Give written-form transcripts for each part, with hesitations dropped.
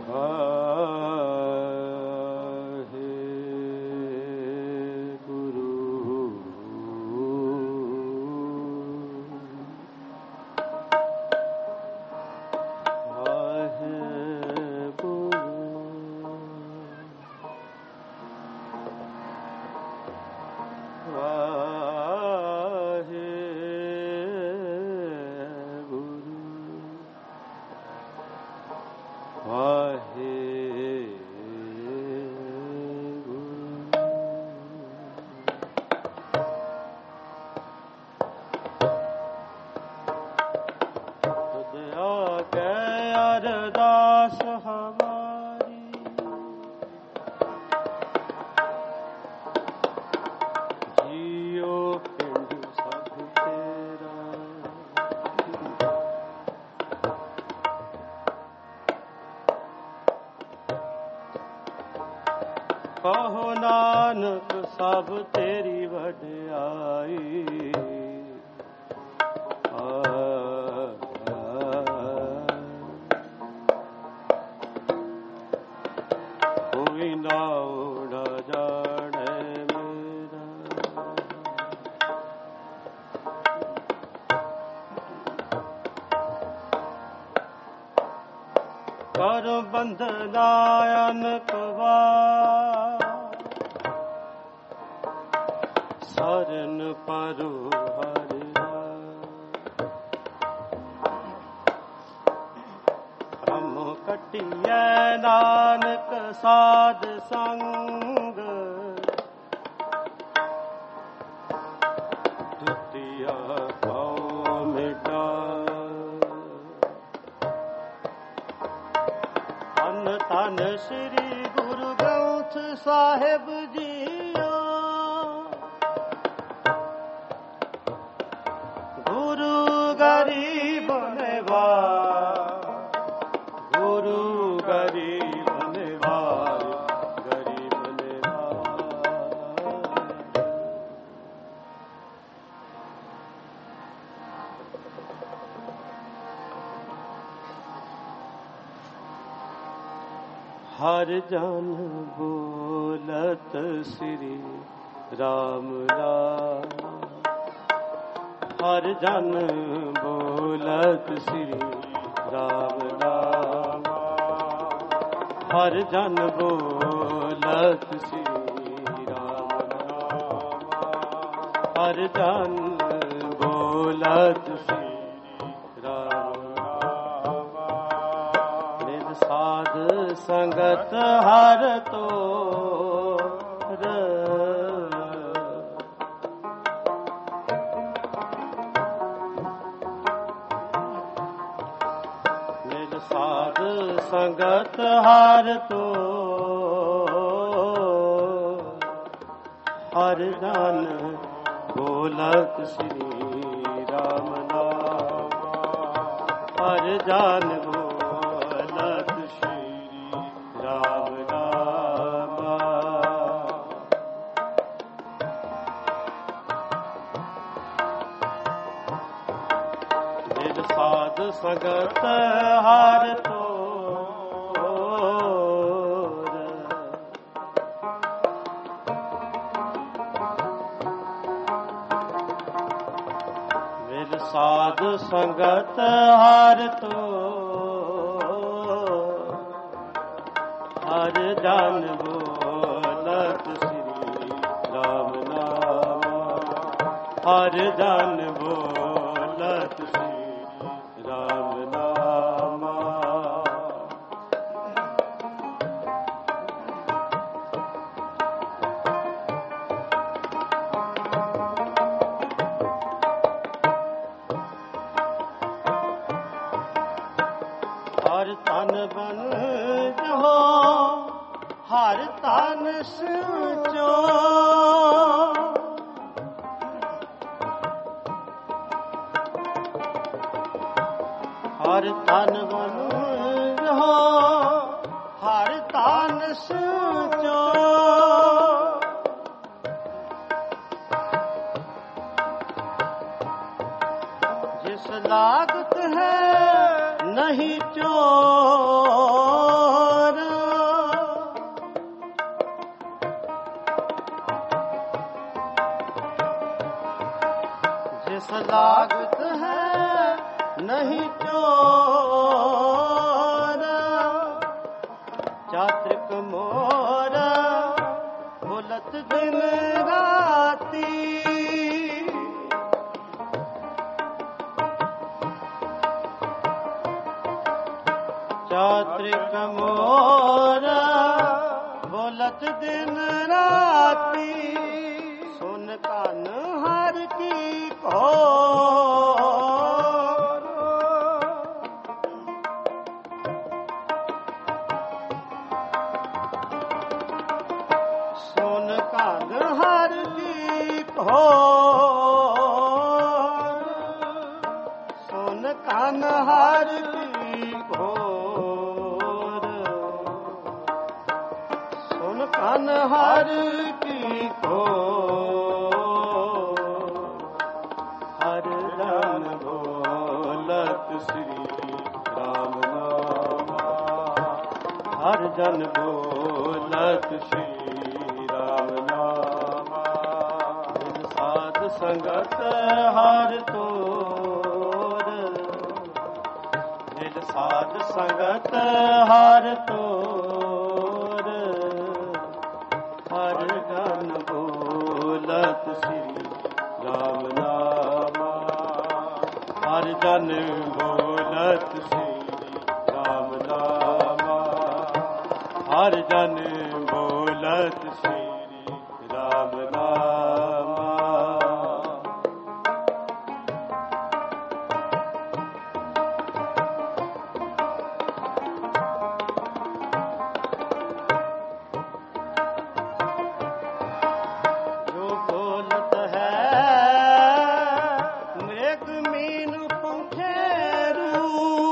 ਕਹੋ ਨਾਨਕ ਸਭ ਤੇਰੀ ਵਡਿਆਈ। ਕੋਈ ਨਾ ਉੜਾ ਜਾਣੇ ਮੇਰਾ, ਕਰ ਬੰਧਨਾ ਅਨਕ ਵਾਰ, ਸਰਨ ਪਰੁ ਹਰਿ ਹਮ ਕਟਿਐ ਨਾਨਕ ਸਾਧ ਸੰਗ, ਦੁਤੀਆ ਪਾਉ ਮਿਟਾ। ਧੰਨ ਧੰਨ ਸ੍ਰੀ ਗੁਰੂ ਗ੍ਰੰਥ ਸਾਹਿਬ ਜੀਓ, ਗੁਰੂ ਗਰੀਬ ਨਿਵਾਜ, ਗੁਰੂ ਗਰੀਬ ਨਿਵਾਜ, ਗਰੀਬ ਨਿਵਾਜ। ਹਰ ਜਨ ਬੋਲਤ ਸ੍ਰੀ ਰਾਮ ਰਾਮ, ਹਰ ਜਨ ਬੋਲਤ ਸ੍ਰੀ ਰਾਮ ਰਾਮ, ਹਰ ਜਨ ਬੋਲਤ ਸ੍ਰੀ ਰਾਮ ਰਾਮ, ਹਰ ਜਨ ਬੋਲਤ ਸ੍ਰੀ ਰਾਮ ਰਾਮ। ਨਿਜ ਸਾਧ ਸੰਗਤ ਹਰ ਤੋਰ, ਨਿਜ ਸਾਧ ਸੰਗਤ ਹਰ ਤੋਰ, ਹਰ ਜਨ ਬੋਲਤ ਸ੍ਰੀ ਰਾਮ ਨਾਮ, ਹਰ ਜਨ ਬੋਲਤ ਸ੍ਰੀ ਰਾਮ ਨਾਮ। ਨਿਜ ਸਾਧ ਸੰਗਤ ਹਰ ਤੋਰ, ਨਿਜ ਸਾਧ ਸੰਗਤ ਹਰ ਤੋਰ, ਹਰ ਜਨ ਬੋਲਤ ਸ੍ਰੀ ਰਾਮ ਨਾਮ, ਹਰ ਜਨ ਬੋਲਤ ਸ੍ਰੀ ਰਾਮ ਨਾਮ। ਹਰ ਤਨ ਬਨ ਜੋ, ਹਰ ਤਨ ਸੁਚੋ, ਹਰ ਤਨ ਬਨ ਜੋ, ਹਰ ਤਨ ਸੁਚੋ। जिस लागत है नहीं चोर, लागत है नहीं चोर, चात्रिक मोर बोलत दिन राती, चात्रिक मोर बोलत दिन राती, सुन कान हर की घोर, सुन कान हर की घोर, सुन कान हर की घोर, सुन कान हर की घोर, हर जन बोलत श्री राम नामा, हर जन बोलत श्री राम नामा, बिन साध संगत हर तोर, बिन साध संगत हर तोर, हर जन बोलत श्री राम नामा, हर जन बोलत श्री राम नामा, हर जन बोलत श्री राम नामा। जो बोलत है मृग मीन पंखेरू,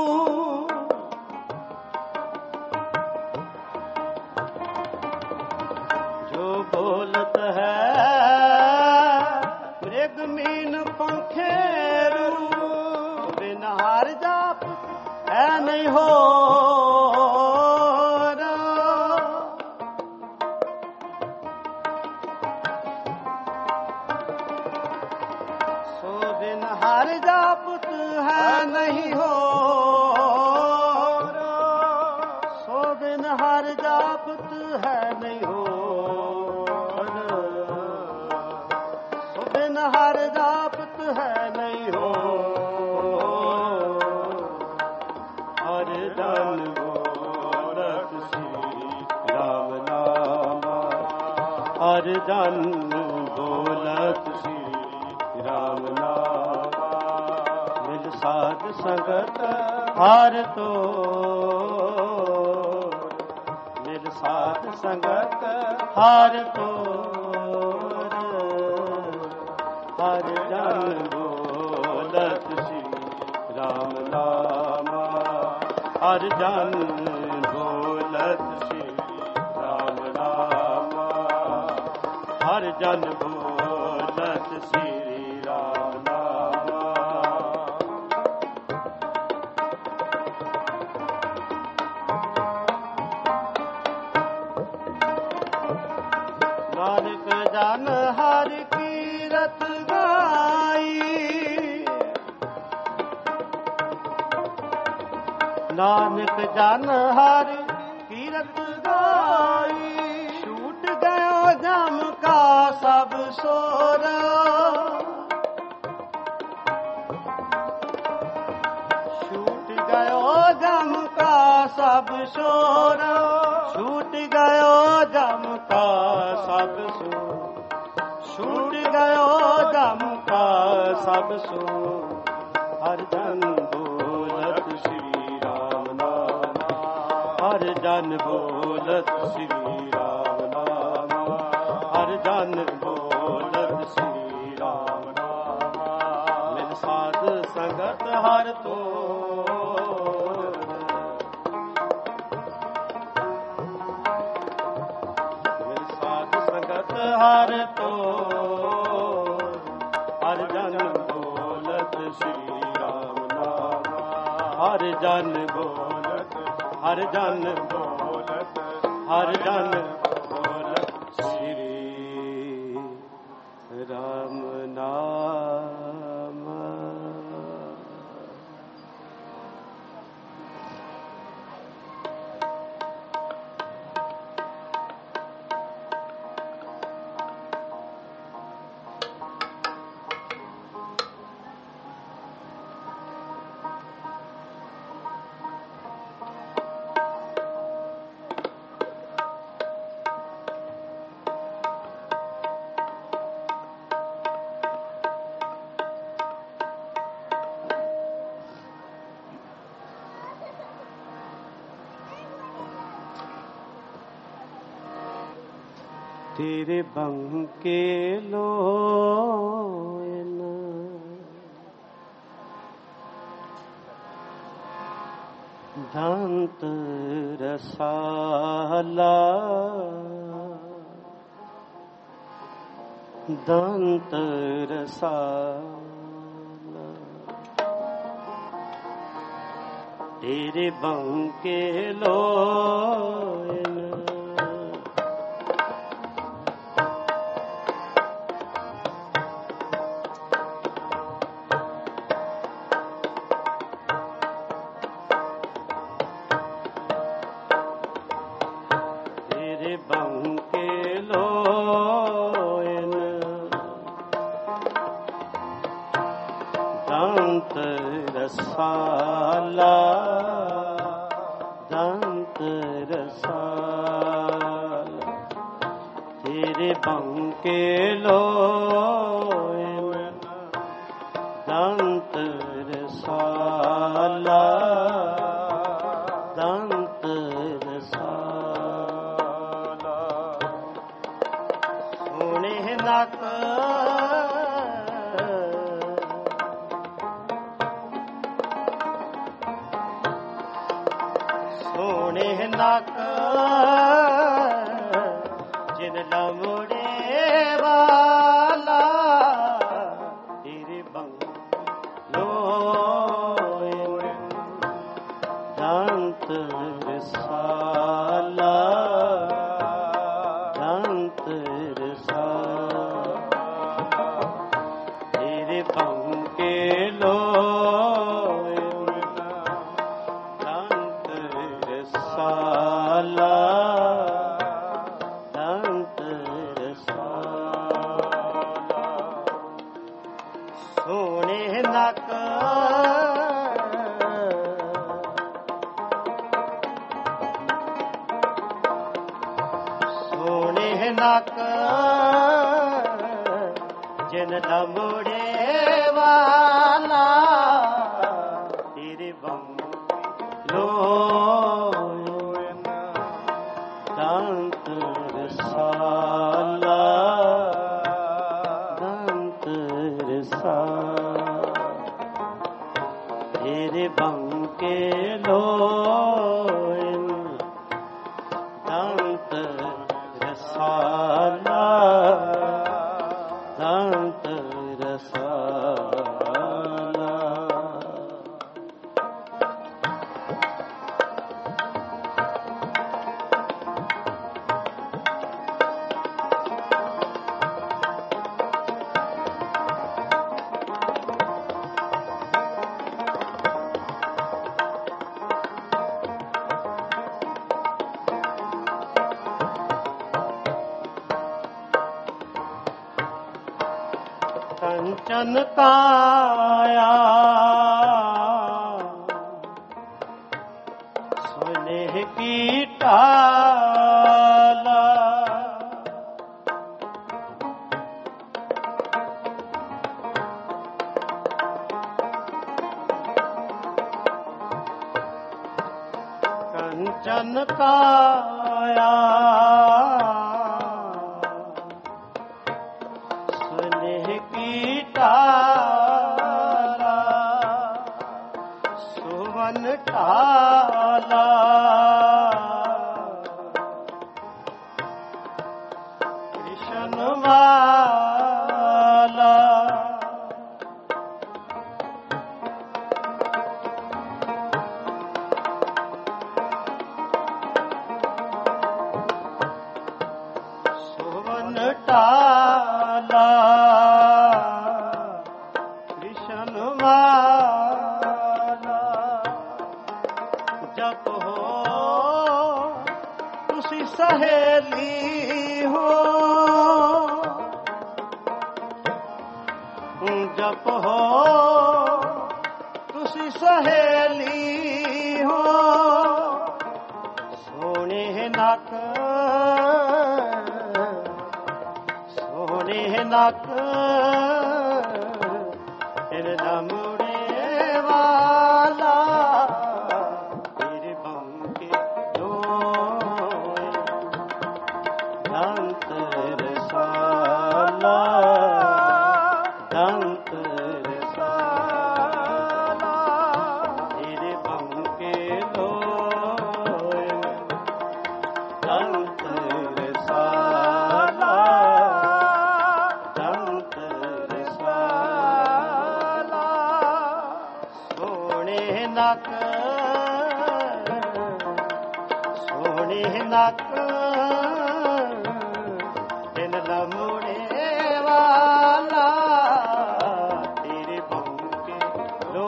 जो बोलत है मृग मीन पंखेरू, बिन हार जाप है नहीं हो, सो बिन हार जापुत है नहीं हो, सो बिन हार जापुत है नहीं हो, सो बिन हार जापुत है नहीं हो, हर जन बोलत श्री राम नामा, हर जन बोलत श्री राम नामा, मिल साध संगत हर तोर, मिल साध संगत हर तोर, हर जन बोलत श्री राम नामा, हर जन बोलत श्री राम नामा, हर जन बोलत श्री राम नामा। नानक जन हर कीरत गाई, नानक जन हर कीरत गाई, छूट गयो जम का सब सोरा, छूट गयो जम का सब सोरा, छूट गयो जम का सब सो, छूट गयो जम का सब सो, हर जन बोलत श्री राम नामा, हर जन बोलत श्री राम नामा, हर जन बोलत श्री राम नामा, मिल साध संगत हर तोर, मिल साध संगत हर तोर, हर जन बोलत श्री राम नामा, हर जन बोलत, हर जन बोलत, हर जन बोलत श्री राम नाम। तेरे बंके लोयन दंत रसाला दंत रसाला तेरे बंके लोयन बंके लोयन दंत रसाला दंत रसाला तेरे बंके लोयन दंत रसाला दंत रसाला नक सोने नक जिन लमुड़े वाला तेरे बंगलो दंत रसाला दंत बंके लोयन दंत रसाला दंत रसाला सोने नक सोने नक जिन लमुड़े वाला तेरे बंगलो दंत रसाला दंत रसाला तेरे बंके लोयन दंत रसाला दंत रसाला कंचन काया सोने की टाला कंचन काया सुवन टाला कृष्ण वाला सुवन टाला जप हो तुसी सहेली हो जप हो तुसी सहेली हो सोने नक सोने नक तेरे लमुड़े वाला तेरे बंके लोयन दंत ਸੋਹਣੇ ਨੱਕ ਸੋਹਣੇ ਨੱਕ ਦਿਨ ਲਮੜੇ ਵਾਲਾ ਤੇਰੇ ਭੰਕੇ ਲੋ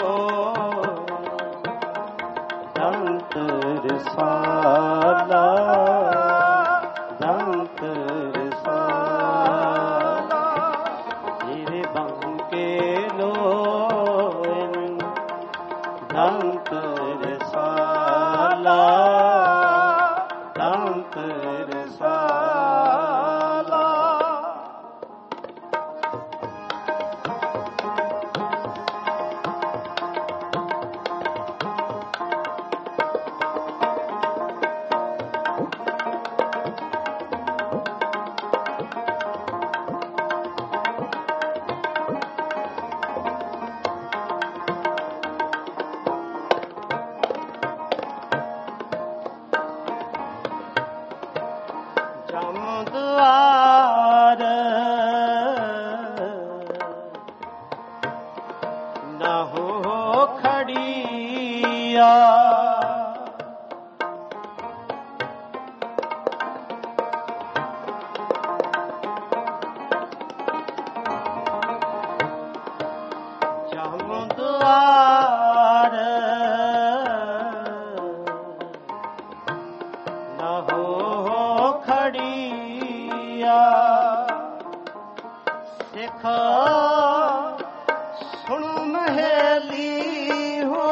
ਦੰਤ ਰਸਾਲਾ ਦੰਤ ਰਸਾਲਾ ਤੇਰੇ ਭੰਕੇ ਲੋ ਦੰਤ ਰਸਾਲਾ ਦੰਤ ਰਸਾਲਾ ਜਮਦੁਆਰ ਨਾ ਹੋ ਖੜੀਆ ਜਮਦੁਆਰ ਨਾ ਹੋ ਖੜੀਆ ਸਿੱਖ ਸੁਣ ਮਹੇਲੀ ਹੋ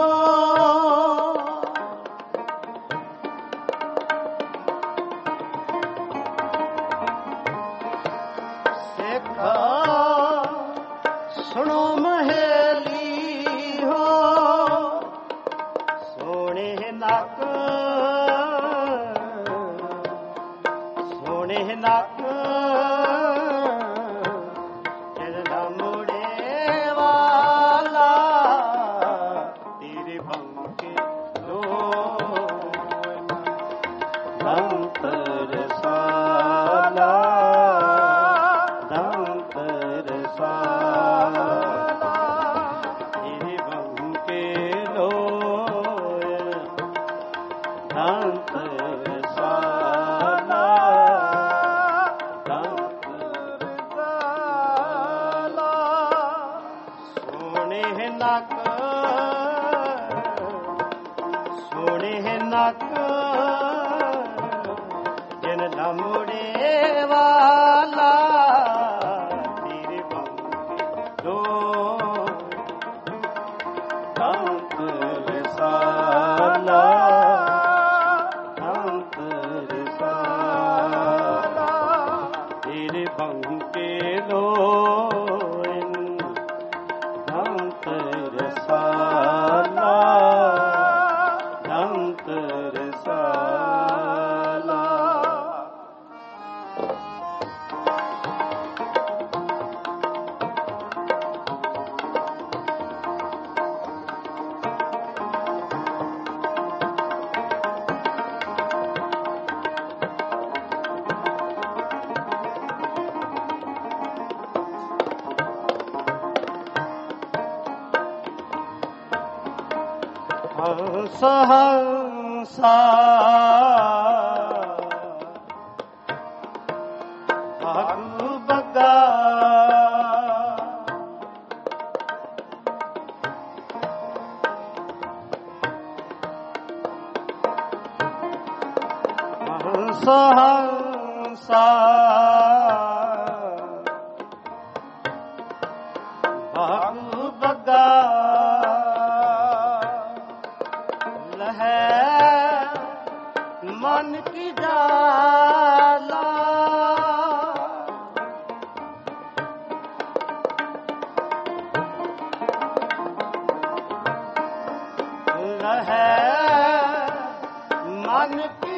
ਸਿੱਖ ਸੁਣੋ ਮਹੇਲੀ ਹੋ ਸੋਹਣੇ ਨੱਕ ਸੋਹਣੇ ਨੱਕ ਦਿਨ ਲਮੜੇ ਵਾਲਾ ਤੇਰੇ ਭੰਕੇ ਲੋ ਦੰਤ ਰਸਾਲਾ ਦੰਤ ਰਸਾਲਾ ਤੇਰੇ ਭੰਕੇ ਲੋ ਦੰਤ ਰਸਾਲਾ ਦੰਤ ਰਸਾਲਾ ਸੋਹਣੇ ਨੱਕ ਸੋਹਣੇ ਨੱਕ ਦਿਨ ਲਮੜੇ ਵਾਲਾ ਤੇਰੇ ਭੰਕੇ ਲੋ ਦੰਤ ਰਸਾਲਾ ਦੰਤ ਰਸਾਲਾ ਤੇਰੇ ਭੰਕੇ ਲੋ ਦੰਤ ਰਸਾਲਾ ਦੰਤ ਰਸਾਲਾ ਹੰਸ ਹੰਸਾ ਭਾਗੁ ਬੱਗਾ ਹੰਸ ਹੰਸਾ ਭਾਗੁ ਬੱਗਾ ਮਨ ਕੀ ਜਾਲਾ ਰਹੈ ਮਨ ਕੀ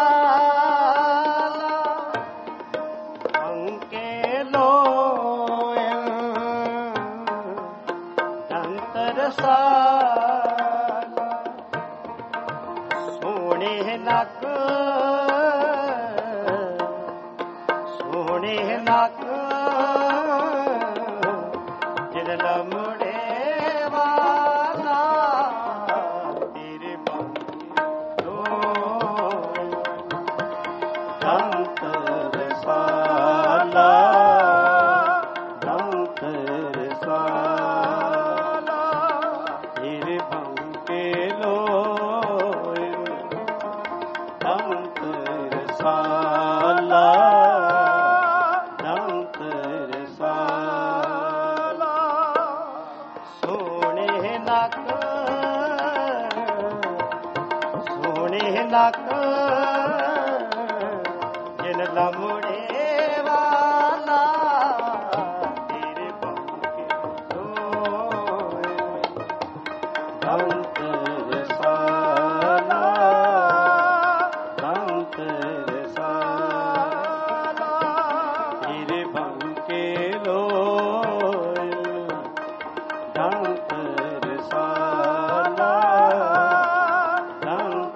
ਜਾਲਾ ਅੰਕੇ ਲੋਇ ਦੰਤ ਰਸਾਲਾ ਸੋਹਣੇ ਨੱਕ ਸੋਹਣੇ ਨੱਕ ਦਿਨ ਲਮੜੇ ਵਾਲਾ तिनक जिन लमुड़े वाला तेरे बंके सोए धंत रसाला धंत रसाला तेरे बंके लोए धंत रसाला धंत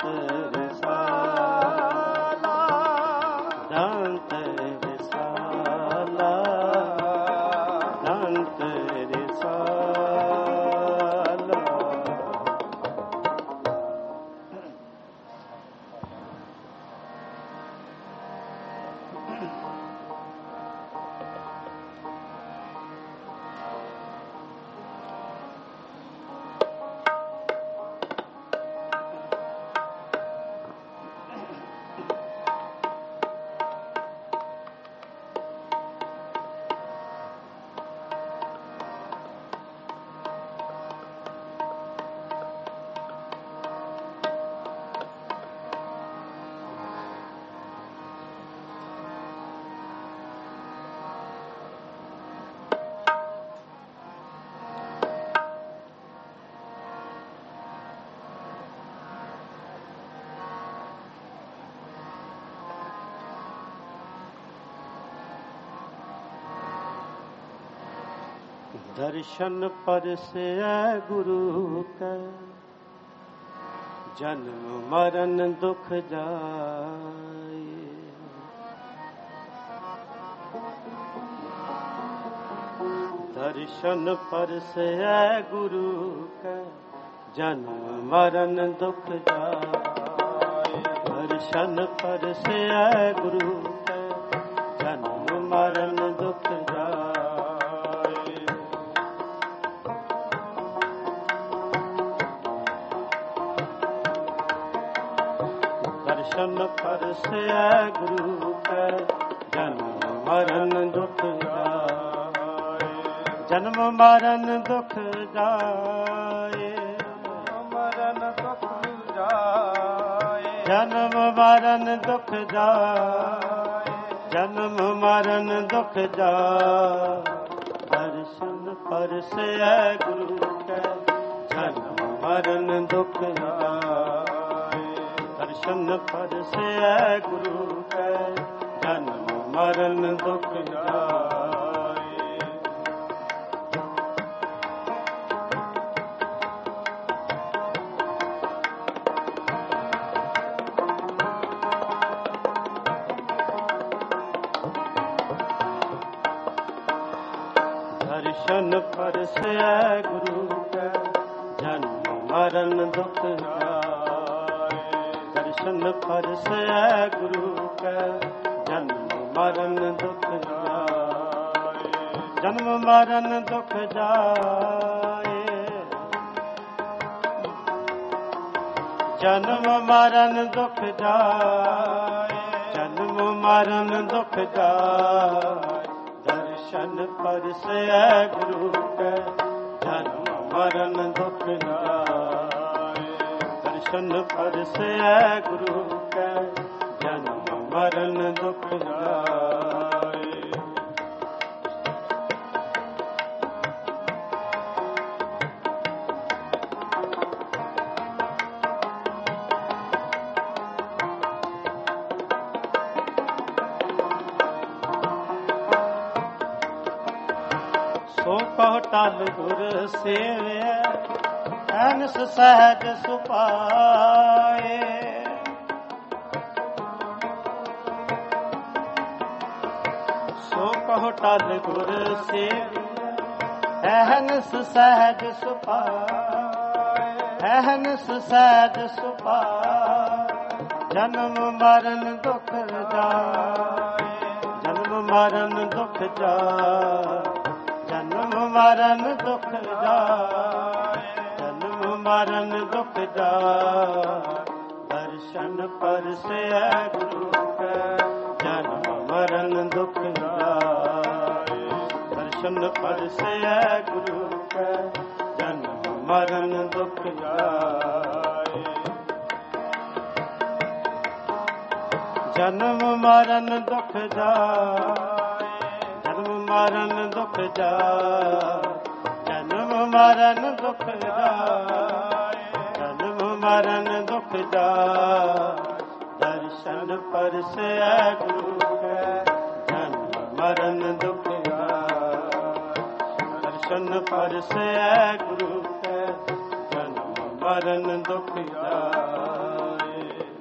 रसाला धंत रसाला धंत रसाला। दर्शन परसे गुरु का जन्म मरण दुख जाए। दर्शन परसे गुरु का जन्म मरण दुख जाए। दर्शन परसे गुरु का जन्म मरण दुख जाए। दर्शन परसे गुरु का जन्म मरण दुख जाए। जन्म मरण दुख जाए। मरण दुख जाए। जन्म मरण दुख जाए। जन्म मरण दुख जाए। दर्शन परसे गुरु का जन्म मरण दुख जाए। दर्शन परसे गुरु का जन्म मरण दुख जाए। दर्शन परसे गुरु का जन्म मरण दुख जाए। दर्शन परसे गुरु का जन्म मरण दुख जाए। जन्म मरण दुख जाए। जन्म मरण दुख जाए। जन्म मरण दुख जाए। दर्शन परसे गुरु का जन्म मरण दुख जाए। दर्शन परसे गुरु का जन्म मरण दुख जाए। सो पहटाल गुर सेवे अनस सहज सुपाए। सो पहटाल गुर सेवे अहनस सहज सुपाए। अहनस सहज सुपाए। जन्म मरण दुख जाए। जन्म मरण दुख जाए। जन्म मरण दुख जाए। जन्म मरण दुख जाए। दर्शन परसे गुरु का जन्म मरण दुख जाए। दर्शन परसे गुरु का जन्म मरण दुख जाए। ਜਨਮ ਮਰਨ ਦੁਖ ਜਾਏ, ਜਨਮ ਮਰਨ ਦੁਖ ਜਾਏ, ਜਨਮ ਮਰਨ ਦੁਖ ਜਾਏ, ਜਨਮ ਮਰਨ ਦੁਖ ਜਾਏ। ਦਰਸ਼ਨ ਪਰਸੈ ਗੁਰੂ ਕੈ ਜਨਮ ਮਰਨ ਦੁਖ ਜਾਏ, ਦਰਸ਼ਨ ਪਰਸੈ ਗੁਰੂ ਕੈ ਜਨਮ ਮਰਨ ਦੁਖ ਜਾਏ।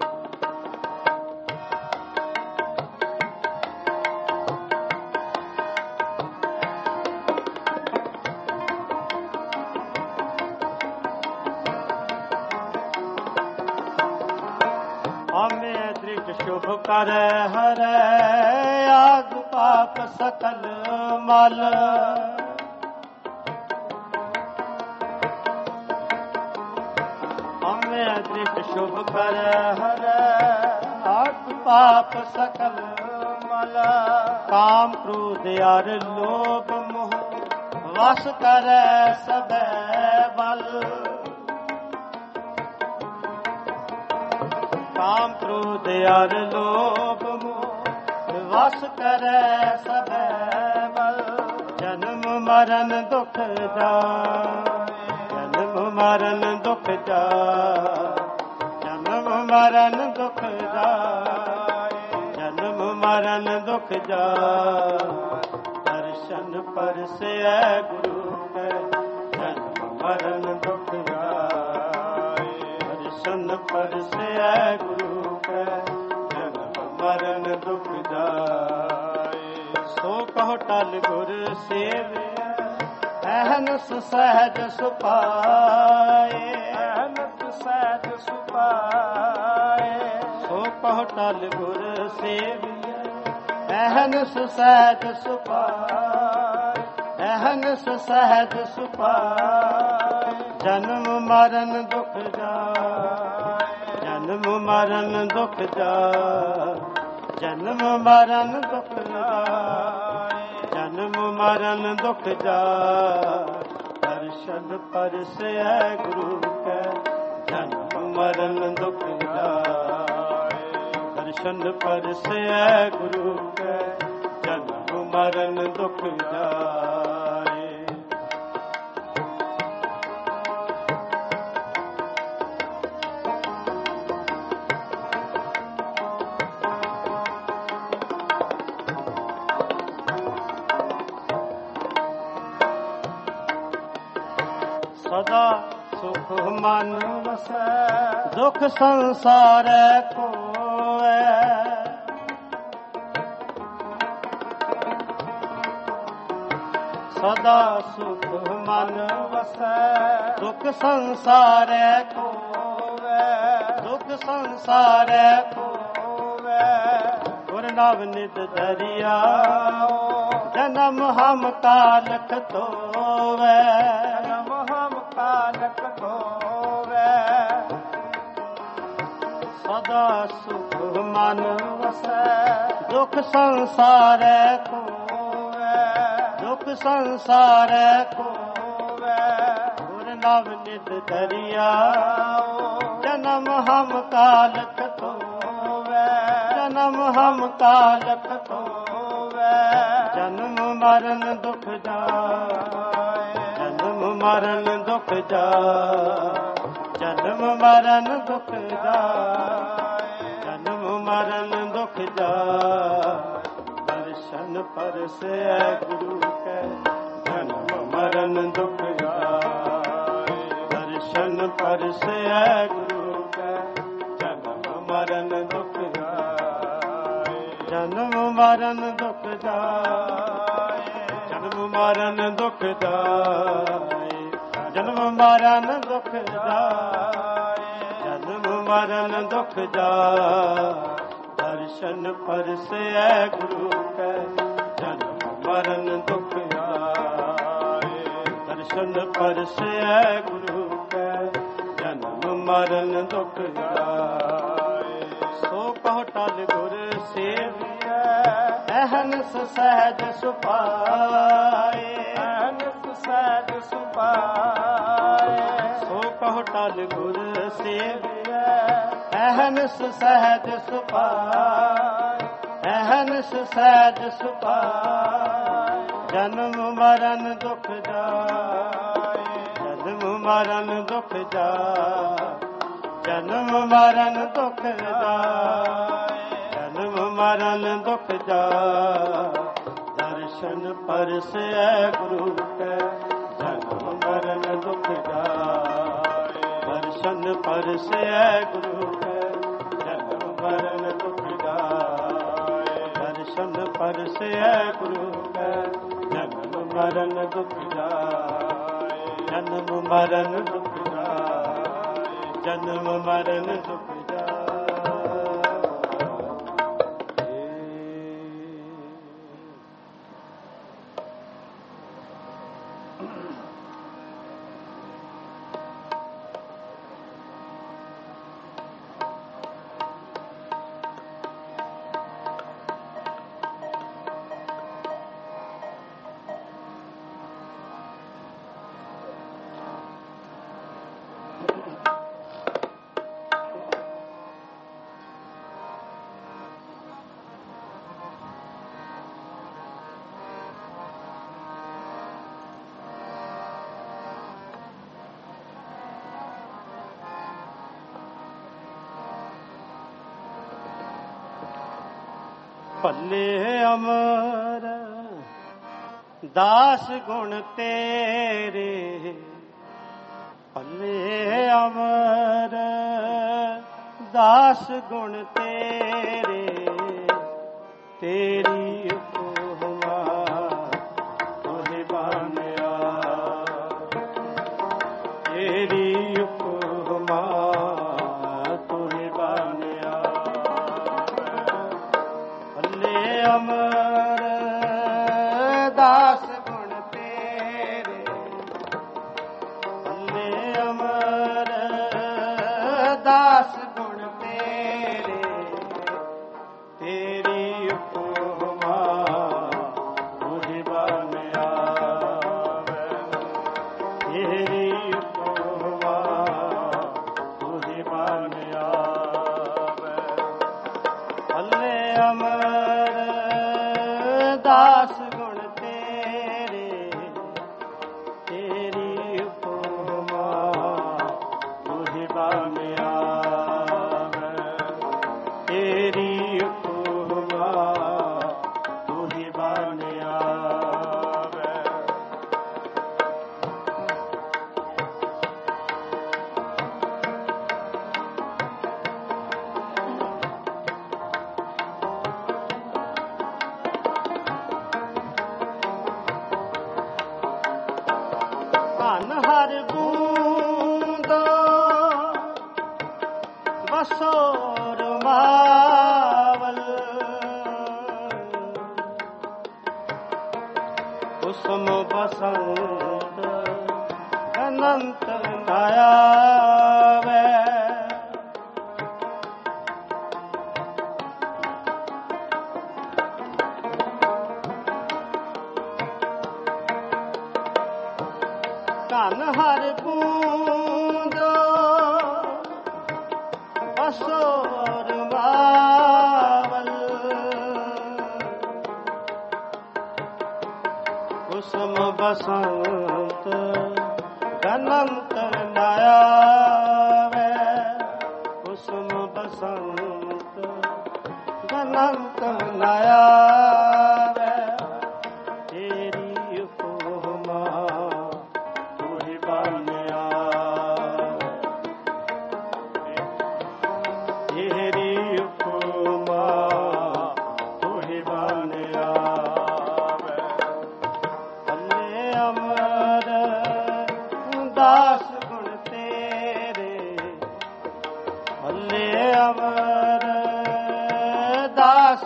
ਆਮੇ ਦ੍ਰਿਸ਼ ਸ਼ੁਭ ਕਰੈ ਹਰੈ, ਆਗ ਪਾਪ ਸਕਲ ਮਲ। ਆਮੇ ਦ੍ਰਿਸ਼ ਸ਼ੁਭ ਕਰੈ ਹਰੈ, ਆਗ ਪਾਪ ਸਕਲ ਮਲ। ਕਾਮ ਕ੍ਰੋਧ ਅਰ ਲੋਭ ਮੋਹ, ਵਸ ਕਰੈ ਸਭੈ ਬਲ। ਕਾਮ ਕ੍ਰੋਧ ਅਰ ਲੋਭ ਮੋਹ, ਵਸ ਕਰੈ ਸਭੈ ਬਲ। ਜਨਮ ਮਰਨ ਦੁਖ ਜਾਏ, ਜਨਮ ਮਰਨ ਦੁਖ ਜਾਏ, ਜਨਮ ਮਰਨ ਦੁਖ ਜਾਏ, ਜਨਮ ਮਰਨ ਦੁਖ ਜਾਏ। ਦਰਸ਼ਨ ਪਰਸੈ ਗੁਰੂ ਕੈ ਜਨਮ ਮਰਨ ਦੁਖ ਜਾਏ, ਦਰਸ਼ਨ ਪਰਸੈ ਗੁਰੂ ਕੈ ਜਨਮ ਮਰਨ ਦੁਖ ਜਾਏ। ਸੋ ਕਹੁ ਟਲ ਗੁਰ ਸੇਵਿਆ, ਅਹਨਸ ਸਹਿਜ ਸੁਪਾਏ, ਅਹਨਸ ਸਹਿਜ ਸੁਪਾਏ। ਸੋ ਕਹੁ ਟਲ ਗੁਰ ਸੇਵਿਆ, ਅਹਨਸ ਸਹਿਜ ਸੁਪਾਏ, ਅਹਨਸ ਸਹਿਜ ਸੁਪਾਏ। ਜਨਮ ਮਰਨ ਦੁਖ ਜਾਏ, ਜਨਮ ਮਰਨ ਦੁਖ ਜਾਏ, ਜਨਮ ਮਰਨ ਦੁਖ ਜਾਏ, ਜਨਮ ਮਰਨ ਦੁਖ ਜਾਏ। ਦਰਸ਼ਨ ਪਰਸੈ ਗੁਰੂ ਕੈ ਜਨਮ ਮਰਨ ਦੁਖ ਜਾਏ, ਦਰਸ਼ਨ ਪਰਸੈ ਗੁਰੂ ਕੈ ਜਨਮ ਮਰਨ ਦੁਖ ਜਾਏ। ਸਦਾ ਸੁਖ ਮਨ ਵਸੈ, ਦੁਖ ਸੰਸਾਰੈ ਕੋਇ। ਸਦਾ ਸੁਖ ਮਨ ਵਸੈ, ਦੁਖ ਸੰਸਾਰੈ ਕੋਇ। ਦੁਖ ਸੰਸਾਰੈ ਕੋਇ, ਗੁਰ ਨਵ ਨਿਤ ਦਰਿਆਓ। ਜਨਮ ਹਮ ਕਾਲਖ ਧੋਵੈ, ਜਨਮ ਹਮ ਕਾਲਖ ਧੋਵੈ। ਸਦਾ ਸੁਖ ਮਨ ਵਸੈ, ਦੁਖ ਸੰਸਾਰੈ ਕੋਇ। ਦੁਖ ਸੰਸਾਰੈ ਕੋਇ, ਗੁਰ ਨਵ ਨਿਤ ਦਰਿਆਓ। ਜਨਮ ਹਮ ਕਾਲਖ ਧੋਵੈ, ਜਨਮ ਹਮ ਕਾਲਖ ਧੋਵੈ। ਜਨਮ ਮਰਨ ਦੁਖ ਜਾਏ, ਜਨਮ ਮਰਨ ਦੁਖ ਜਾਏ, ਜਨਮ ਮਰਨ ਦੁਖ ਜਾਏ, ਜਨਮ ਮਰਨ ਦੁਖ ਜਾਏ। ਦਰਸ਼ਨ ਪਰਸੈ ਗੁਰੂ ਕੈ ਜਨਮ ਮਰਨ ਦੁਖ ਜਾਏ, ਦਰਸ਼ਨ ਪਰਸੈ ਗੁਰੂ ਕੈ ਜਨਮ ਮਰਨ ਦੁਖ ਜਾਏ। ਜਨਮ ਮਰਨ ਦੁਖ ਜਾਏ, ਜਨਮ ਮਰਨ ਦੁਖ ਜਾਏ, ਜਨਮ ਮਰਨ ਦੁਖ ਜਾਏ, ਜਨਮ ਮਰਨ ਦੁਖ ਜਾਏ। ਦਰਸ਼ਨ ਪਰਸੈ ਗੁਰੂ ਕੈ ਜਨਮ ਮਰਨ ਦੁਖ ਜਾਏ, ਦਰਸ਼ਨ ਪਰਸੈ ਗੁਰੂ ਕੈ ਜਨਮ ਮਰਨ ਦੁਖ ਜਾਏ। ਸੋ ਕਹੁ ਟਲ ਗੁਰ ਸੇਵਿਆ, ਅਹਨਸ ਸਹਿਜ ਸੁਪਾਏ, ਅਹਨਸ ਸਹਿਜ ਸੁਪਾਏ। ਸੋ ਕਹੋ ਟਲ ਗੁਰ ਸੇਵਿਆ। ਅਹਨਿਸ ਸਹਿਜ ਸੁਭਾਇ, ਅਹਨਿਸ ਸਹਿਜ ਸੁਭਾਇ। ਜਨਮ ਮਰਨ ਦੁਖ ਜਾਏ, ਜਨਮ ਮਰਨ ਦੁਖ ਜਾਏ, ਜਨਮ ਮਰਨ ਦੁਖ ਜਾਏ, ਜਨਮ ਮਰਨ ਦੁਖ ਜਾਏ। ਦਰਸ਼ਨ ਪਰਸੈ ਗੁਰੂ ਕੈ, ਜਨਮ ਮਰਨ ਦੁਖ ਜਾਏ। ਦਰਸ਼ਨ ਪਰਸੈ ਗੁਰੂ ਕੈ, ਜਨਮ ਮਰਨ ਦੁਖ ਜਾਏ। ਦਰਸ਼ਨ ਪਰਸੈ ਗੁਰੂ ਕੈ, ਜਨਮ ਮਰਨ ਦੁਖ ਜਾਏ। ਜਨਮ ਮਰਨ ਦੁਖ ਜਾਏ, ਜਨਮ ਮਰਨ ਦੁਖ ਜਾਏ। ਭੱਲੇ ਅਮਰ ਦਾਸ ਗੁਣ ਤੇਰੇ, ਭੱਲੇ ਅਮਰ ਦਾਸ ਗੁਣ ਤੇਰੇ। ਤੇਰੀ ਉਪਮਾ ਤੋਹਿ ਬਾਨਿਆ, ਤੇਰੀ ਉਪਮਾ ਤੋਹਿ ਬਾਨਿਆ। ਭੱਲੇ ਅਮਰ ਦਾਸ ਗੁਣ ਤੇਰੇ, ਭੱਲੇ ਅਮਰ ਦਾਸ ਗੁਣ ਤੇਰੇ। ਤੇਰੀ ਉਪਮਾ ਤੋਹਿ ਬਾਨਿਆ, ਤੇਰੀ ਉਪਮਾ ਤੋਹਿ ਬਾਨਿਆ। ਭੱਲੇ ਅਮਰ ਦਾਸ ਗੁਣ ਤੇਰੇ, ਤੇਰੀ ਉਪਮਾ ਤੋਹਿ ਬਾਨਿਆ। ਤੇਰੀ ਉਪਮਾ ਤੋਹਿ ਬਾਨਿਆ। ਧਨ ਹਰ ਬੂੰਦ ਵਸੋ ਰਮਾਵਲ, ਕੁਸਮ ਬਸੰਤ ਅਨੰਤ ਨ ਆਵੈ। ਧਨ ਹਰ ਬੂੰਦ ਵਸੋ ਰਮਾਵਲ, ਕੁਸਮ ਬਸੰਤ ਅਨੰਤ ਨ ਆਵੈ। ਕੁਸਮ ਬਸੰਤ ਅਨੰਤ ਨ ਆਵੈ। ਤੇਰੀ ਉਪਮਾ ਤੋਹਿ ਬਾਨਿਆ, ਤੇਰੀ ਉਪਮਾ ਤੋਹਿ ਬਾਨਿਆ। ਭੱਲੇ ਅਮਰ ਦਾਸ ਗੁਣ ਤੇਰੇ, ਭੱਲੇ ਅਮਰ ਦਾਸ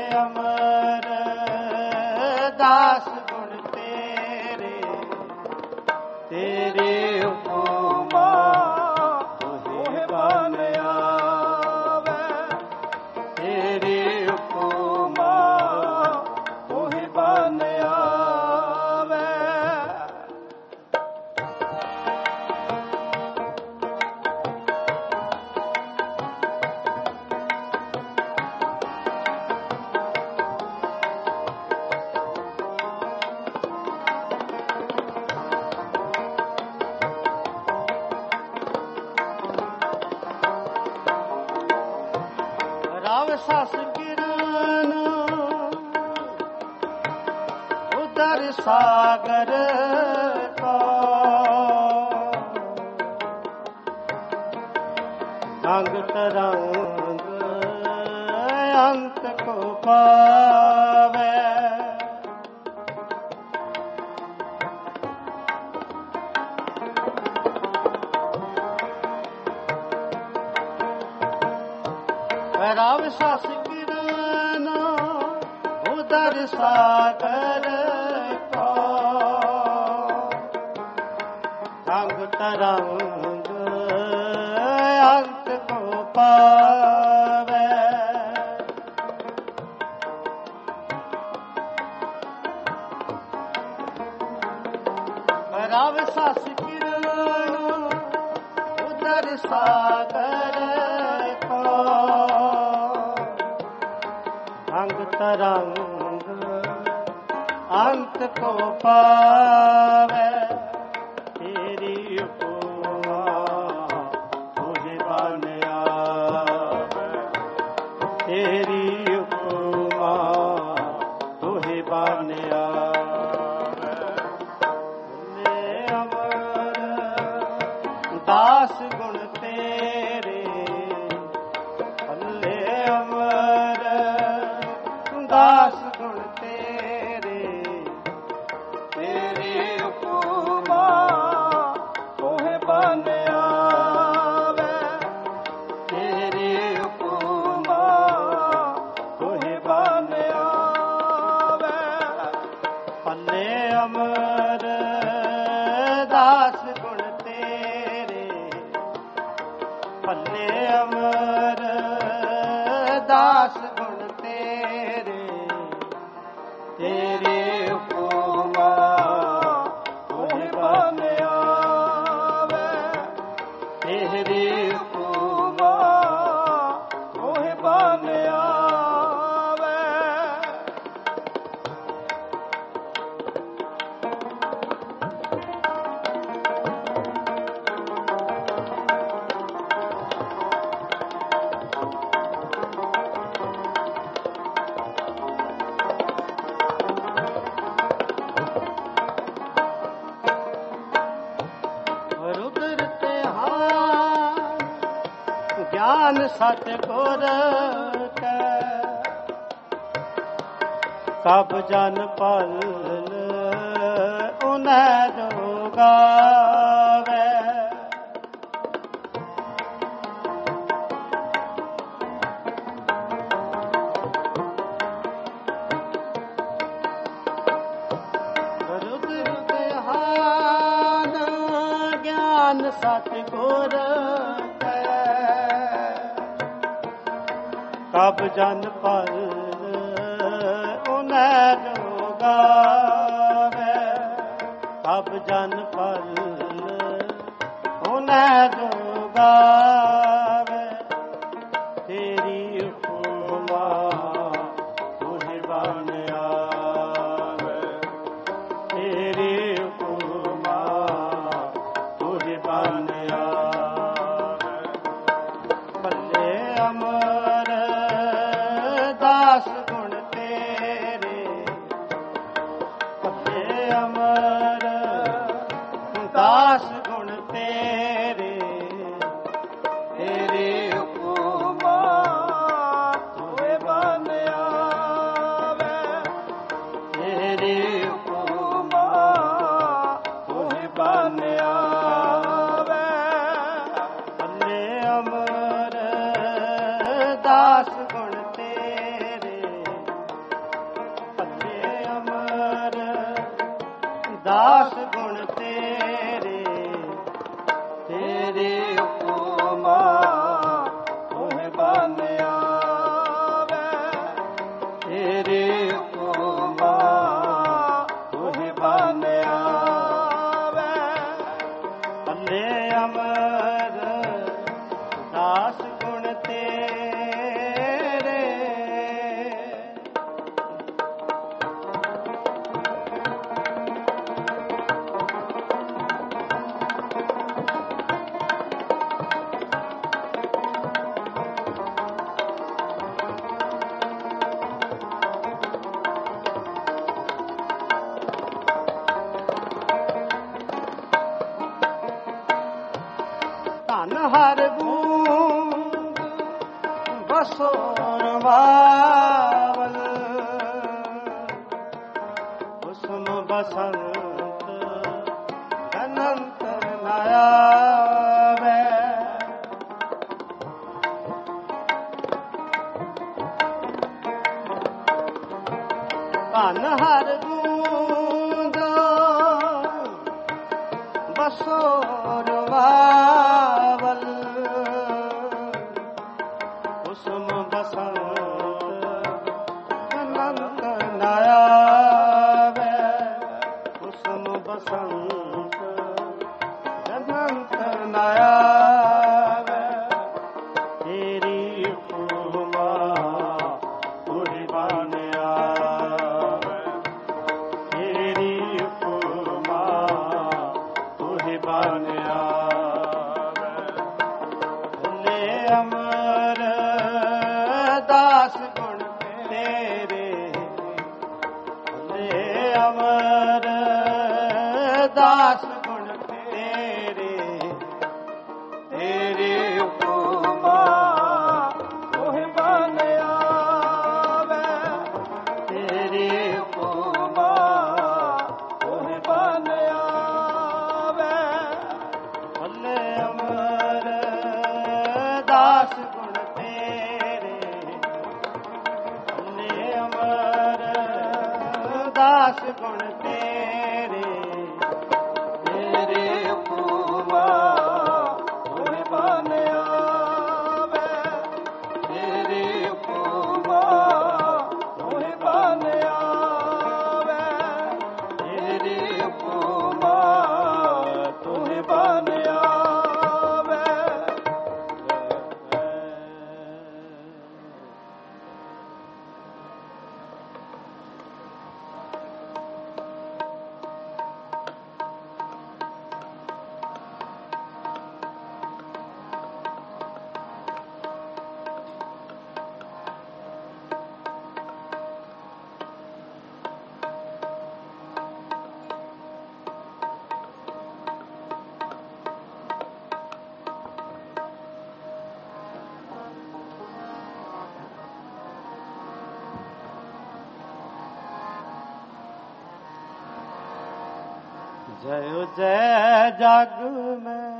ਅਮਰ ਦਾਸ ਗੁਣ ਤੇਰੇ, ਤੇਰੇ ਉਪਮਾ ਤੋਹਿ ਬਨ ਆਵੈ, ਤੇਰੇ ਉਪਮਾ ਤੋਹਿ ਬਨ ਆਵੈ। ਰਵ ਸਸ ਕਿਰਨ ਉਦਰ ਸਾਗਰ ਕੋ, ਰੰਗ ਤਰੰਗ ਅੰਤ ਕੋ ਪਾਵੈ। ਰਵ ਸਸ ਕਿਰਨ ਉਦਰ ਸਾਗਰ ਕੋ, ਰੰਗ ਤਰੰਗ ਅੰਤ ਕੋ ਪਾਵੈ। ਰਵ ਸਸ ਕਿਰਨ ਉਦਰ ਸਾਗਰ ਕੋ, ਰੰਗ ਤਰੰਗ ਅੰਤ ਕੋ ਪਾਵੈ। ਤੇਰੀ ਉਪਮਾ ਤੋਹਿ ਬਨ ਆਵੈ, ਤੇਰੀ ਉਪਮਾ ਤੋਹਿ ਬਨ ਆਵੈ। ਅਮਰ ਦਾਸ ਗੁਣ ਤੇਰੇ, ਭੱਲੇ ਅਮਰ ਦਾਸ ਗੁਣ ਤੇਰੇ, ਤੇਰੀ ਉਪਮਾ ਤੋਹਿ ਬਨ ਆਵੈ, ਤੇਰੀ ਉਪਮਾ ਤੋਹਿ ਬਨ ਆਵੈ। ਭੱਲੇ ਅਮਰ ਦਾਸ ਗੁਣ ਤੇਰੇ, ਭੱਲੇ ਅਮਰ ਦਾਸ ਗੁਣ ਤੇਰੇ, ਤੇਰੇ ਉਪਮਾ ਤੋਹਿ ਬਨ ਆਵੈ, ਤੇਰੇ ਉਪਮਾ ਤੋਹਿ ਬਨ ਆਵੈ। ਰੁਦਰ ਤਿਹਾਰ ਗਿਆਨ ਸਤਿਗੁਰ ਕੈ, ਕਬ ਜਨ ਪਲ ਉਨੈ ਜੋ ਗਾਵੈ। ਰੁਦਰ ਤਿਹਾਰ ਗਿਆਨ ਸਤਿਗੁਰ ਕੈ, ਕਬ ਜਨ ਪਲ ਉਨੈ ਜੋ ਗਾਵੈ, ਕਬ ਜਨ ਪਲ ਉਨੈ ਜੋ ਗਾਵੈ। ਤੇਰੀ ਉਪਮਾ ਤੋਹਿ ਬਨ ਆਵੈ, ਤੇਰੀ ਉਪਮਾ ਤੋਹਿ ਬਨ ਆਵੈ। ਭੱਲੇ ਅਮਰ ਦਾਸ ਗੁਣ ਤੇਰੇ, ਭੱਲੇ ਅਮਰ ਦਾਸ ਗੁਣ ਤੇਰੇ, ਤੇਰੀ ਉਪਮਾ ਤੋਹਿ ਬਨ ਆਵੈ, ਤੇਰੀ ਉਪਮਾ ਤੋਹਿ ਬਨ ਆਵੈ। ਭੱਲੇ ਅਮਰ ਦਾਸ ਗੁਣ ਤੇਰੇ, दास गुण तेरे तेरी उपमा तुहे बन आवे तेरी उपमा तुहे बन आवे भले अमर दास गुण तेरे धन हर बूंद बसोर बावल कुसुम बसंत अनंत नयावे धन हर बूंद बसोर बावल कुसुम बसंत अनंत नयावे कुसुम बसंत अनंत नयावे तेरी उपमा तुहे बन आवे तेरी उपमा तुहे बन आवे भले अमर दास गुण तेरे भले अमर दास गुण तेरे तेरी उपमा तुहे बन आवे तेरी उपमा तुहे बन आवे भले अमर दास गुण तेरे भले अमर दास गुण तेरे तेरे उपमा तुहे बन आवे तेरे उपमा तुहे बन आवे तेरे उपमा तुहे बन आवे जय जय जग में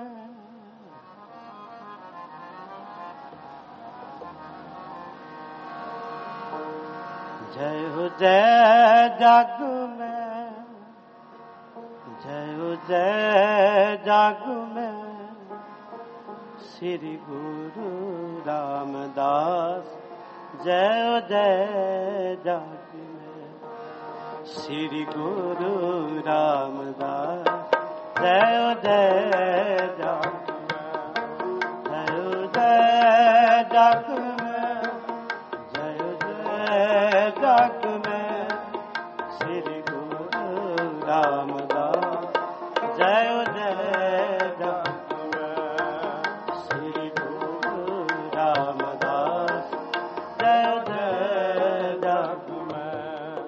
जय हो जय जग में जय हो जय जग में श्री गुरु रामदास जय हो जय जग में श्री गुरु रामदास जय हो जय जग जय हो जय जग में जय हो जय जग में श्री गुरु रामदास जय हो जय जग में श्री गुरु रामदास जय हो जय जग में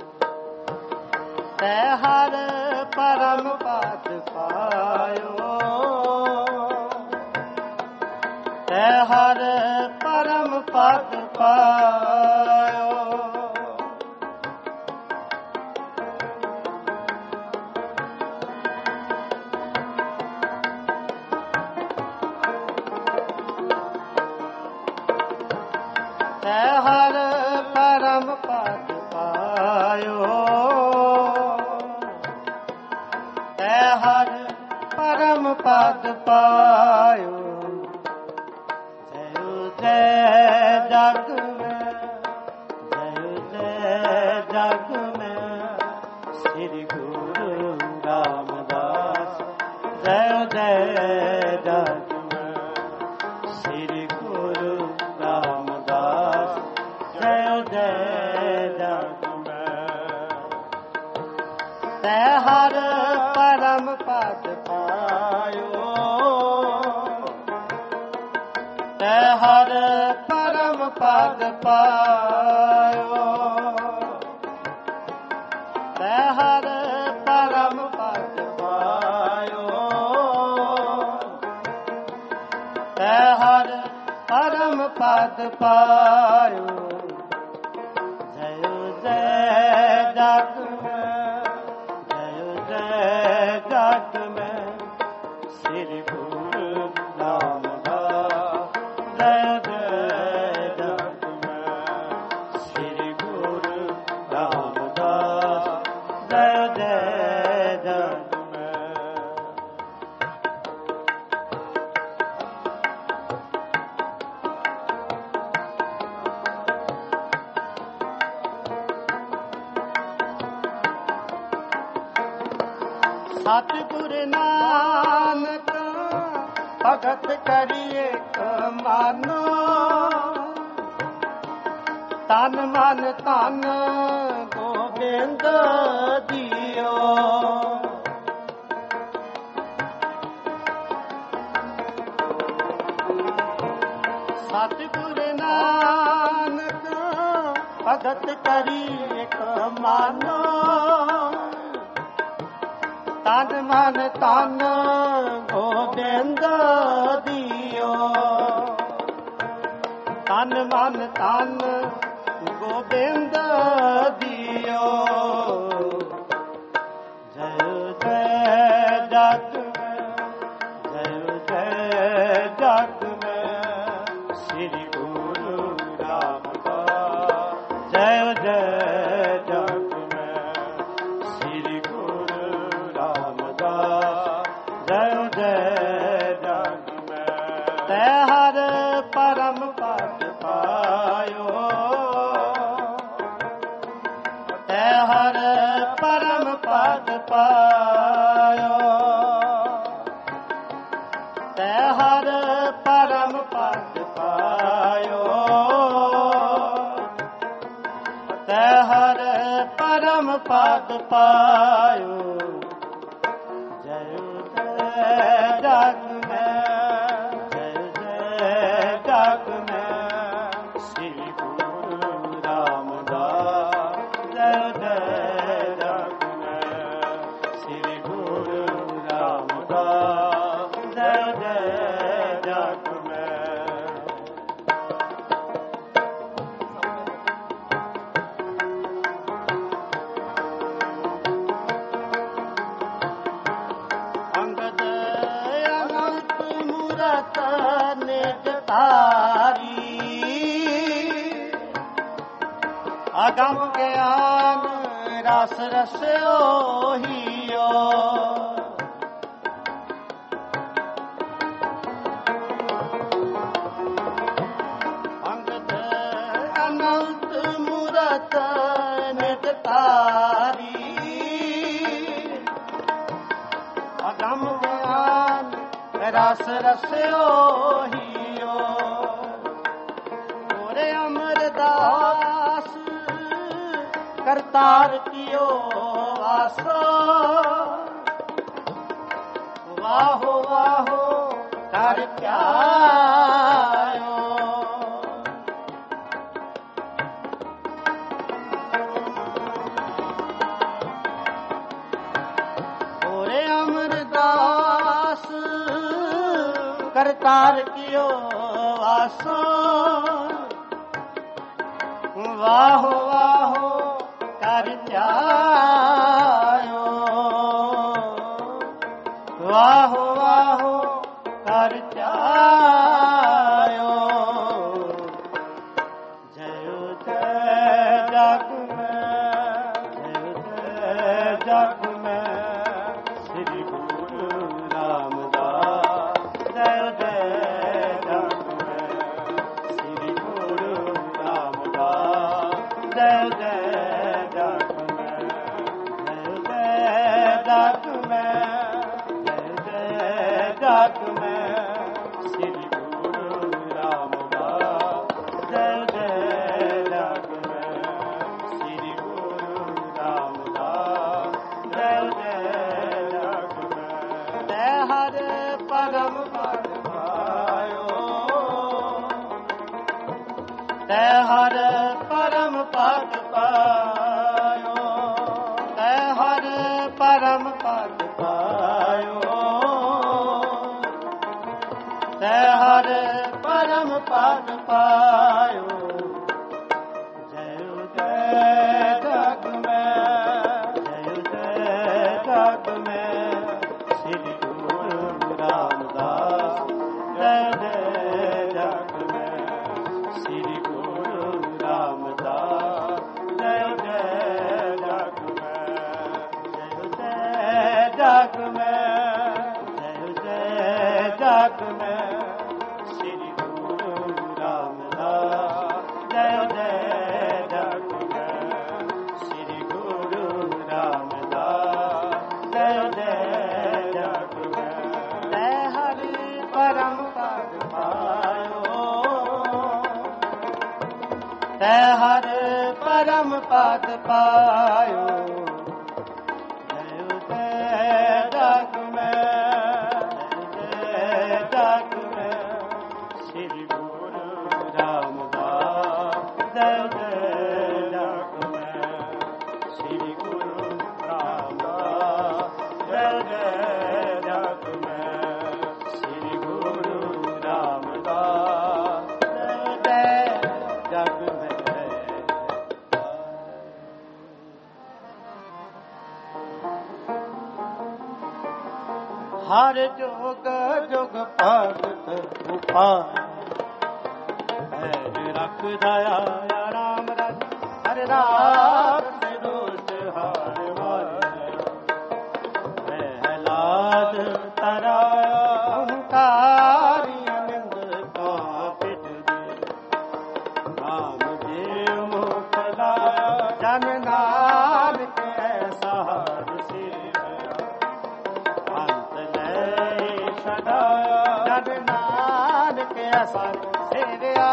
तै हर परम पद पायो तै हर परम पद पायो तै हर परम पद पायो ਪਦ ਪਾਇਓ। ਜਯੁ ਜੈ ਜਗ ਮੈਂ, ਜਯੁ ਜੈ ਜਗ ਮੈਂ, ਸ੍ਰੀ ਗੁਰੂ ਰਾਮਦਾਸ। ਜਯੁ ਜੈ ਜਗ ਮੈਂ, ਸ੍ਰੀ ਗੁਰੂ ਰਾਮਦਾਸ। ਜਯੁ ਜੈ ਜਗ ਮੈਂ। ਤੈ ਹਰ ਪਰਮ ਪਦ ਪਾਇਓ। ਤੈ ਹਰ ਪਰਮ ਪਦ ਪਾਇਓ। ਤੈ ਹਰ ਪਰਮ ਪਦ ਪਾਇਓ। ਤੈ ਹਰ ਪਰਮ ਪਦ ਪਾਇਓ। ਜਯੁ ਜੈ ਜਗ ਮੈਂ, ਜਯੁ ਜੈ ਜਗ ਮੈਂ, ਸ੍ਰੀ ਗੁਰੂ ਰਾਮਦਾਸ। ਜਯੁ ਜੈ ਜਗ ਮੈਂ, ਸ੍ਰੀ ਗੁਰੂ ਰਾਮਦਾਸ। ਜਯੁ ਜੈ ਜਗ ਮੈਂ। ਸਤਿਗੁਰ ਨਾਨਕ ਭਗਤ ਕਰੀਏ ਮਾਨੋ। ਤਨ ਮਨ ਧਨ ਗੋਬਿੰਦ ਜੀਓ। ਸਤਿਗੁਰ ਨਾਨਕ ਭਗਤ ਕਰੀਏ ਮਾਨੋ। ਤਨ ਮਨ ਧਨ ਗੋਬਿੰਦ ਦੀਓ। ਤਨ ਮਨ ਧਨ ਗੋਬਿੰਦ ਦੀਓ। ਜਯੁ ਜੈ ਜਗ ਮੈਂ, ਜਯੁ ਜੈ ਜਗ ਮੈਂ, ਸ੍ਰੀ ਗੁਰੂ ਰਾਮਦਾਸ। ਜਯੁ ਜੈ ਜਗ ਮੈਂ, ਸ੍ਰੀ ਗੁਰੂ ਰਾਮਦਾਸ। ਜਯੁ ਜੈ ਜਗ ਮੈਂ। ਤੈ ਹਰ ਪਰਮ ਪਦ ਪਾਇਓ। ਤੈ ਹਰ ਪਰਮ ਪਦ ਪਾਇਓ। ਤੈ ਹਰ ਪਰਮ ਪਦ ਪਾਇਓ। ਤੈ ਹਰ ਪਰਮ ਪਦ ਪਾਇਓ। ਜਯੁ ਜੈ ਜਗ ਮੈਂ, ਜਯੁ ਜੈ ਜਗ ਮੈਂ, ਸ੍ਰੀ ਗੁਰੂ ਰਾਮਦਾਸ। ਜਯੁ ਜੈ ਜਗ ਮੈਂ, ਸ੍ਰੀ ਗੁਰੂ ਰਾਮਦਾਸ। ਜਯੁ ਜੈ ਜਗ ਮੈਂ। ਅੰਗਦ ਅਨੰਤ ਮੂਰਤ ਨਿਜ ਧਾਰੀ। ਅਗਮ ਗਿਆਨ ਰਸ ਰਸਿਓ ਹੀਓ। ਅੰਗਦ ਅਨੰਤ ਮੂਰਤ ਨਿਜ ਧਾਰੀ। ਅਗਮ ਗਿਆਨ ਰਸ ਰਸਿਓ ਹੀਓ। ਹੋਰੇ ਅਮਰਦਾਸ ਕਰਤਾਰ ਕੀਓ ਆਸੋ। ਵਾਹੋ ਵਾਹੋ ਕਰ ਧਿਆਇਓ। ਹੋਰੇ ਅਮਰਦਾਸ ਕਰਤਾਰ ਕੀਓ ਆਸੋ। ਵਾਹੋ ਵਾਹੋ ਕਰ ਧਿਆਇਓ। ਵਾਹੋ ਵਾਹੋ ਕਰ ਧਿਆਇਓ। ਜਯੁ ਜੈ ਜਗ ਮੈਂ, ਜਯੁ ਜੈ ਜਗ ਮੈਂ, ਸ੍ਰੀ ਗੁਰੂ ਰਾਮਦਾਸ। ਜਗ ਮੈਂ ਜੈ ਜਗ ਮੈਂ ਜੈ ਜਗ ਮੈਂ ਸ੍ਰੀ ਗੁਰੂ ਰਾਮਦਾਸ ਜੈ ਜਗ ਮੈਂ ਸ੍ਰੀ ਗੁਰੂ ਰਾਮਦਾਸ ਜੈ ਜਗ ਮੈਂ ਤੈ ਹਰ ਪਰਮ ਪਦ ਪਾਇਓ ਤੈ ਹਰ ਪਰਮ ਪਦ ਪਾਇਓ ਤੈ ਹਰ ਪਰਮ ਪਦ ਪਾਇਓ ਤੈ ਹਰ ਪਰਮ ਪਦ ਪਾਇਓ ਜੈ ਜੈ ਜਗ ਮੈਂ ਜੈ ਜਗ ਮੈਂ ਸ੍ਰੀ ਗੁਰੂ ਰਾਮਦਾਸ ਜੈ ਜਗ ਮੈਂ ਸ੍ਰੀ ਗੁਰੂ ਰਾਮਦਾਸ ਜੈ ਜਗ ਮੈਂ ਜੈ ਜਗ ਮੈਂ ਜੈ ਜਗ ਮੈਂ ਸ੍ਰੀ ਗੁਰੂ ਰਾਮਦਾਸ ਜੈ ਜਗ ਮੈਂ ਸ੍ਰੀ ਗੁਰੂ ਰਾਮਦਾਸ ਜੈ ਜਗ ਮੈਂ ਤੈ ਹਰਿ ਪਰਮ ਪਦ ਪਾਇਓ ਤੈ ਹਰ ਪਰਮ ਪਦ ਪਾਇਓ ਜੈ ਜਗ ਮੈਂ ਜਗ ਮੈਂ ਸ੍ਰੀ ਗੁਰੂ ਰਾਮਦਾਸ ਜੈ ਜਗ ਮੈਂ ਸ੍ਰੀ ਗੁਰੂ ਰਾਮਦਾਸ ਜੈ ਜਗ ਮੈਂ ਸ੍ਰੀ ਗੁਰੂ ਰਾਮਦਾਸ ਜੈ ਜਗ ਮੈਂ ਹਰ ਜੋਗ ਜੁਗ ਭਗਤ ਉਪਾਇ ਹੈ ਰੱਖਦਾ ਆਇਆ ਰਾਮ ਰਾਜ ਹਰ ਰਾਤ ਸਿਰੋਜ ਹਾਰ ਵਾਰਿ ਪ੍ਰਹਿਲਾਦ ਤਰਾਇਆ ਹੰਕਾਰੀ ਨਿੰਦ ਕਾ ਪਿਟ ਦੇ ਨਾਮ ਦੇ ਮੁਖ ਲਾਇਆ ਜਨ ਨਾਨਕ ਐਸਾ ਹਰ ਸੇਵਿਆ ਅੰਤ ਲੈ ਛਡਾਇਆ ਜਨ ਨਾਨਕ ਐਸਾ ਸੇਵਿਆ।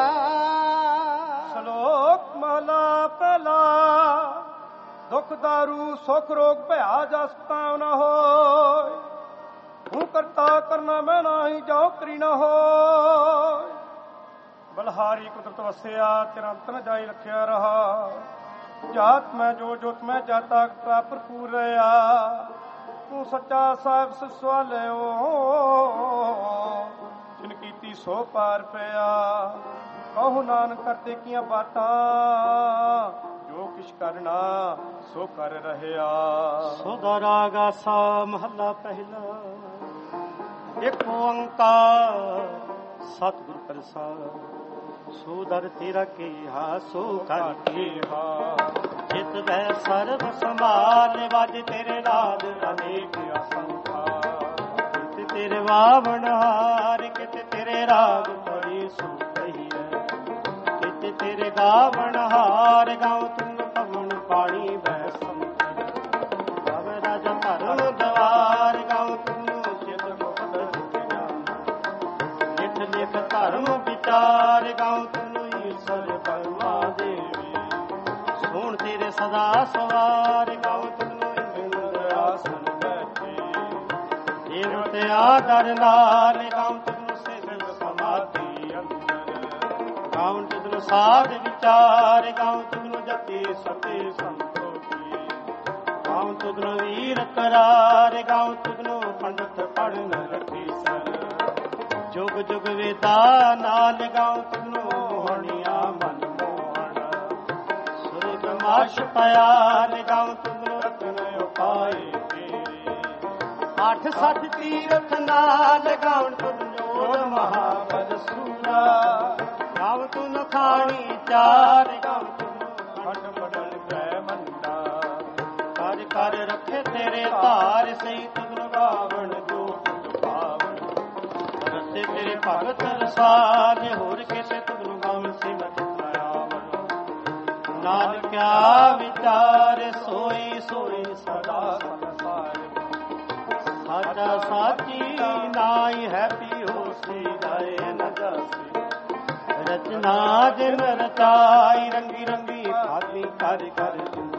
ਸ਼ਲੋਕ ਮਹਲਾ ਪਹਿਲਾ। ਦੁਖ ਦਾਰੂ ਸੁਖ ਰੋਗ ਭਇਆ ਜਸ ਪਾਉ ਨਾ ਹੋਇ। ਹੂੰ ਕਰਤਾ ਕਰਨਾ ਮੈਂ ਨਾਹੀ ਜਾਉ ਕਰੀ ਨਾ ਹੋਇ। ਬਲਹਾਰੀ ਕੁਦਰਤ ਵਸਿਆ ਚਿਰੰਤ ਨ ਜਾਈ ਰੱਖਿਆ ਰਹਾ। ਜਾਤ ਮੈਂ ਜੋ ਜੋਤ ਮੈਂ ਜਾਤਾ ਕਾ ਭਰਪੂਰ ਰਿਆ। ਤੂੰ ਸੱਚਾ ਸਾਹਿਬ ਸਵਾਲਿਓ ਜਿਨ ਕੀਤੀ ਸੋ ਪਾਰ ਪਿਆ। ਕਹੋ ਨਾਨਕ ਕਰਤੇ ਕੀਆਂ ਬਾਤਾਂ ਜੋ ਕਿਛ ਕਰਨਾ ਸੋ ਕਰ ਰਹਿਆ। ਸੋਦਾ ਰਾਗ ਆਸਾ ਮਹੱਲਾ ਪਹਿਲਾ। ਇੱਕ ਓੰਕਾਰ ਸਤਿਗੁਰ ਪ੍ਰਸਾਦ ਸੋ ਦਰ ਤੇਰਾ ਕੀਹਾ ਸੋ ਕਰ ਕੀਹਾ। ਜਿਤ ਬੈ ਸਰਬ ਸੰਭਾਲ ਵਜ ਤੇਰੇ ਨਾਦ ਅਨੇਕ ਅਸੰਖਾ। ਕਿਤੇ ਤੇਰੇ ਵਾਵਣ ਹਾਰ ਕਿਤੇ ਤੇਰੇ ਰਾਗ ਬੜੀ ਸੁਖਈ ਹੈ। ਕਿਤੇ ਤੇਰੇ ਗਾਵਣ ਹਾਰ ਗਾਉ ਤੁਮ ਪਵਨ ਪਾਣੀ ਬੈ ਸੰਖੀ। ਭਵ ਰਾਜ ਧਰਮ ਦਵਾਰ ਗਾਉ ਤੁਮ ਚਿਤ ਮੁਕਤ ਜਾਨ। ਲਿਖ ਲਿਖ ਧਰਮ ਵਿਚਾਰ ਗਾਉ ਤੁਮ ਈਸ਼ਰ ਪਰਮਾ ਦੇਵੀ। ਸੁਣ ਤੇਰੇ ਸਦਾ ਸਵਾਰ ਗਾਉ ਤੁਮ ਇੰਦਰ ਆਸਨ ਬੈਠੇ। ਦੇਵ ਤੇ ਆਦਰ ਨਾਲ ਗਾਉ ਤੁਮ ਸਿਧ ਸਮਾਧੀ ਅੰਦਰ। ਗਾਉ ਤੁਮ ਸਾਧ ਵਿਚਾਰ ਗਾਉ ਤੁਮ ਜਤੀ ਸਤੇ ਸੰਤੋਖੀ। ਗਾਉ ਤੁਮ ਵੀਰ ਕਰਾਰ ਗਾਉ ਤੁਮ ਪੰਡਤ ਪੜਨ ਰੱਖੀ ਸਰ। ਜੁਗ ਜੁਗ ਵੇਦਾ ਨਾਲ ਗਾਉ ਤੁਮ ਮੋਹਣੀਆਂ ਮਨ ਮੋਹਣ। ਸੁਰਗ ਮਾਸ਼ ਪਿਆਰ ਗਾਉ ਤੁਮ ਰਤਨ ਉਪਾਏ ਤੇਰੇ। ਅੱਠ ਸੱਠ ਤੀਰਥ ਨਾਲ ਗਾਉਣ ਤੁਮ ਜੋੜ ਮਹਾਬਲ ਸੂਰਾ। ਗਾਉ ਤੁਮ ਖਾਣੀ ਚਾਰ ਗਾਉ ਤੁਮ ਖੰਡ ਬੜਨ ਗ੍ਰਹਿ ਮੰਡਾ। ਕਰ ਕਰ ਰੱਖੇ ਤੇਰੇ ਧਾਰ ਸਹੀ ਤੁਮ ਗਾਵਣ ਜੋ ਤੁਮ ਭਾਵਨ। ਰਸੇ ਤੇਰੇ ਭਗਤ ਰਸਾਲ ਹੋਰ ਕਿਸੇ ਤੁਮ ਗਾਵਣ ਸਿਮਤ ਆਵਣ। ਨਾਨਕ ਕਿਆ ਵਿਚਾਰ ਸੋਈ ਸੋਈ ਸਦਾ ਸੰਸਾਰ। ਸਾਚਾ ਸਾਚੀ ਨਾਈ ਹੈ ਪੀਓ ਸੀ ਜਾਏ ਨ ਜਾਸੀ। ਰਚਨਾ ਜਿਨ ਰਚਾਈ ਰੰਗੀ ਰੰਗੀ ਖਾਦੀ ਕਰ ਕਰ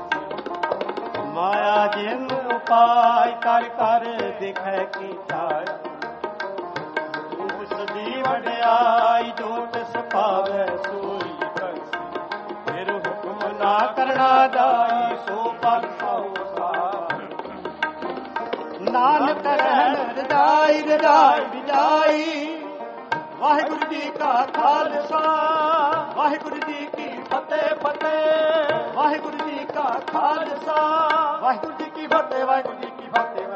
ਮਾਇਆ ਜਿਨ ਉਪਾਇ ਕਰ ਕਰ ਦਿਖੈ ਕੀ ਚਾਇਆ। ਸਦੀ ਵਡਿਆਈ ਜੋ ਤਿਸ ਪਾਵੈ ਸੋਈ ਕਰਸੀ। ਫਿਰ ਹੁਕਮ ਨਾ ਕਰਨਾ ਜਾਈ ਸੋ ਪਰ ਸੋ ਸਾਰ। ਨਾਨਕ ਰਹਿਣ ਰਜਾਈ ਰਜਾਈ ਵਿਜਾਈ। ਵਾਹਿਗੁਰੂ ਜੀ ਕਾ ਖਾਲਸਾ ਵਾਹਿਗੁਰੂ ਜੀ ਕੀ ਫਤਿਹ ਫਤਿਹ। ਵਾਹਿਗੁਰੂ ਜੀ ਕਾ ਖਾਲਸਾ ਵਾਹਿਗੁਰੂ ਜੀ ਕੀ ਫਤਿਹ। ਵਾਹਿਗੁਰੂ ਜੀ ਕੀ ਫਤਿਹ।